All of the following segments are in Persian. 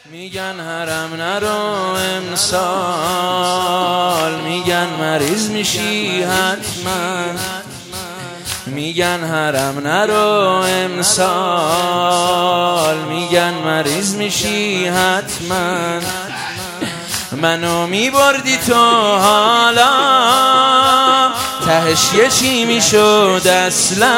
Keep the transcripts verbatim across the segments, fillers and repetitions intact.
میگن حرم نرو امسال، میگن مریض میشی حتما. میگن حرم نرو امسال، میگن مریض میشی حتما. منو میبردی تو حالا تهش یه چی میشد اصلا،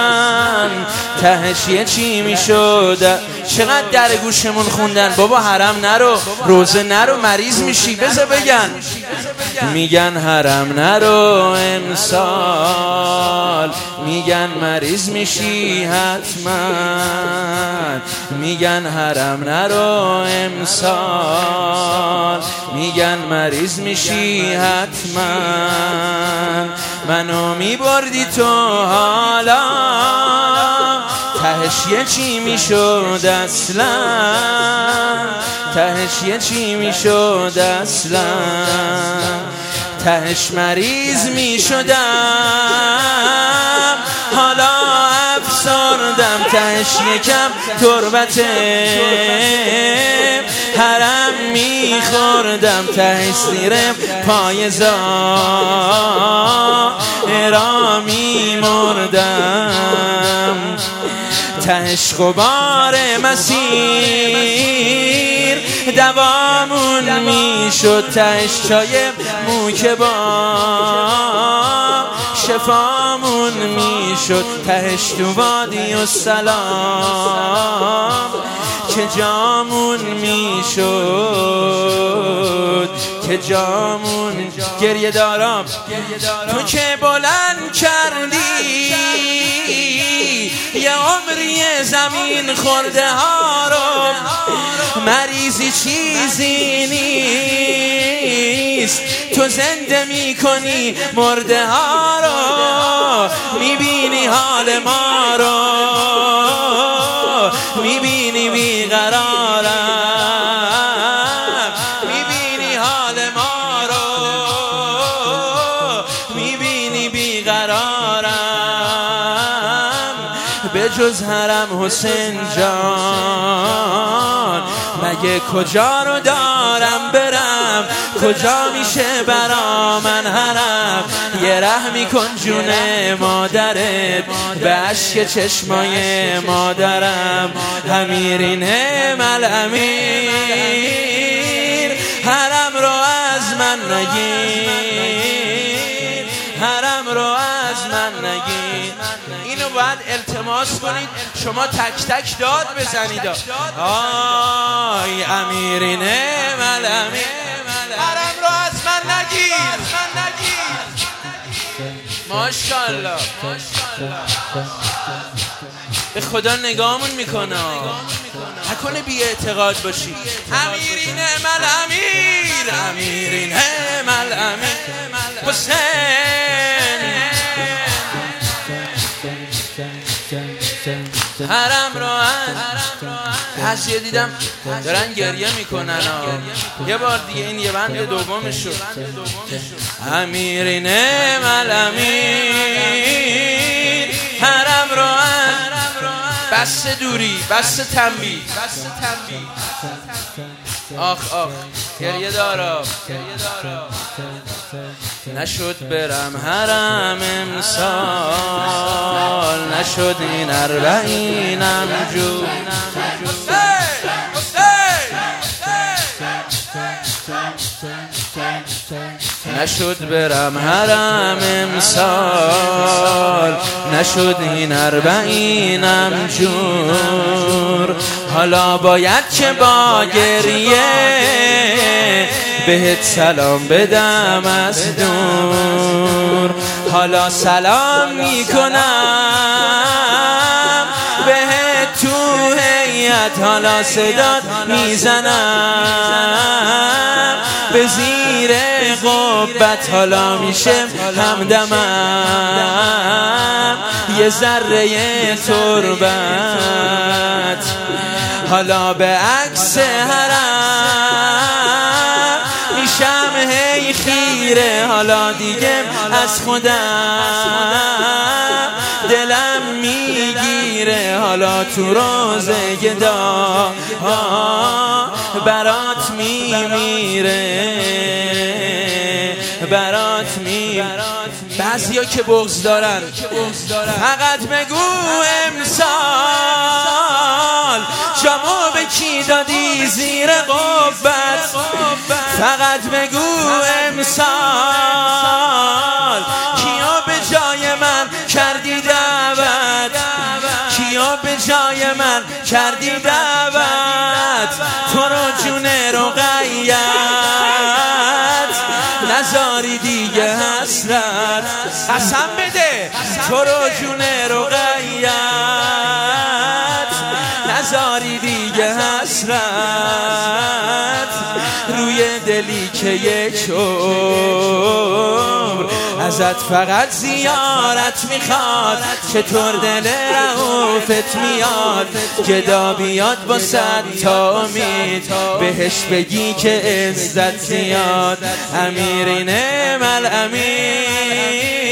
تهش یه چی میشد. چقدر در گوشمون خوندن بابا حرم نرو، روزه نرو مریض میشی. بذار بگن میگن حرم نرو امسال، میگن مریض میشی حتما. میگن حرم نرو امسال، میگن مریض میشی حتما. منو میبردی تو حالا تهش یه چی میشد اصلا، تهش یه چی میشد اصلا. تهش مریض میشدم حالا افسردم، تهش یکم تربته حرم میخوردم، تهش زیرم پای زهرا میمردم. تهش غبار مسیر دوامون میشد، تهش چای موکه با شفامون میشد. تهش تو وادی و سلام که جامون میشد، که جامون. گریه دارم تو که بلند کردی یه عمری زمین خورده ها رو، مریضی چیزی نیست، تو زنده میکنی مرده ها رو. میبینی حال ما رو، میبینی بیقرارم، میبینی حال ما رو، میبینی بیقرارم. به جز حرم حسین جان مگه کجا رو دارم برم، کجا میشه برا من حرم. یه رحمی کن جون مادرت به اشک چشمای مادرم. امیرین ملامیر حرم رو از من نگیر، حرم رو از من نگیر. اینو باید التماس کنید شما تک تک داد بزنید. آی امیرین ملامیر حرم رو از من نگیر. ماشاءالله به خدا نگاهمون میکنه، نکنه بی اعتقاد باشی. امیرین ملامیر، امیرین ملامیر حسین حرم رو از یه دیدم دارن گریه میکنن. یه بار دیگه این یه بند دومش شد. امیرین ملامیر حرم رو بس دوری، بس تنبیه. آخ آخ گریه دارم، نشد برم حرم امسال، نشد این اربعینم جو. نشد برم حرم امسال، نشد این اربعینم جور. حالا باید که با گریه بهت سلام بدم از دور. حالا سلام میکنم بهت تو هیئت، حالا صدات میزنم به زیر قبت. حالا میشه همدمم یه ذره تربت. حالا به عکس حرم میشم هی خیره، حالا دیگه از خودم دلم میگیره. حالا تو روزه گدا برات میمیره، برات میمیره. بعضیا که بغض دارن فقط بگو امسال جامو به کی دادی زیر قبت، فقط بگو امسال کیا به جای من کردی دعوت، کیا به جای من کردی دعوت. تو رو جون رقیت نزاری دیگه حسرت، قسم بده تو رو جون رقیت نزاری دیگه حسرت. روی دلی که یک عمر ازت فقط زیارت میخواد، چطور دل رؤوفت میاد گدا بیاد با صد تا امید بهش بگی که عزت زیاد. امیرین مل امیر